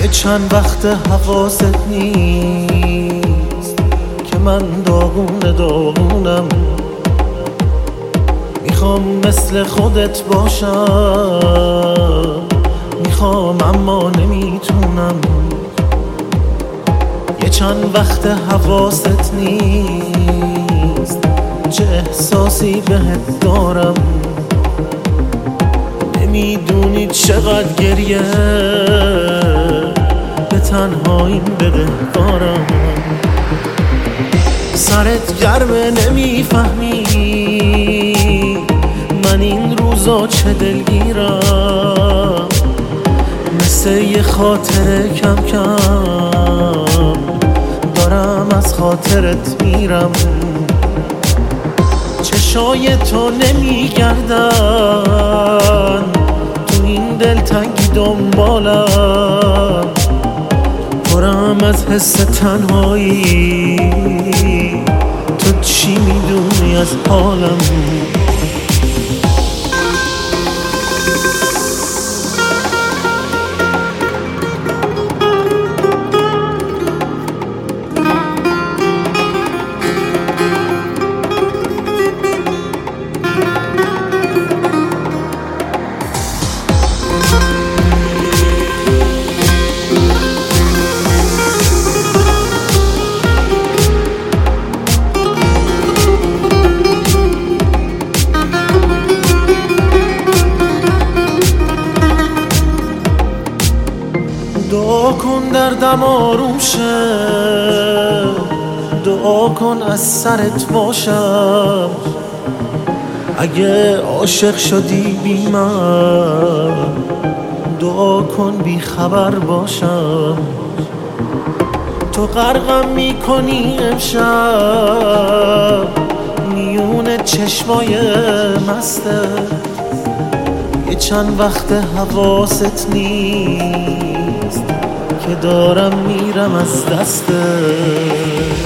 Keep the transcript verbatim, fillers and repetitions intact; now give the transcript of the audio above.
یه چند وقت حواست نیست که من داغون داغونم، میخوام مثل خودت باشم، میخوام اما نمیتونم. یه چند وقت حواست نیست چه احساسی بهت دارم، نمیدونی چقدر گریه به تنهاییم بدهکارم. سرت گرمه نمیفهمی من این روزا چه دلگیرم، مثل یه خاطره کم کم دارم از خاطرت میرم. چشای تو نمیگردن تو این دلتنگی دنبالم، پرم از حس تنهایی، تو چی میدونی از حالم؟ دعا کن دردم آروم شه، دعا کن از سرت باشم. اگه عاشق شدی بی من، دعا کن بی خبر باشم. تو غرقم میکنی امشب میون چشمای مسته، یه چند وقت حواست نیست که دارم میرم از دسته.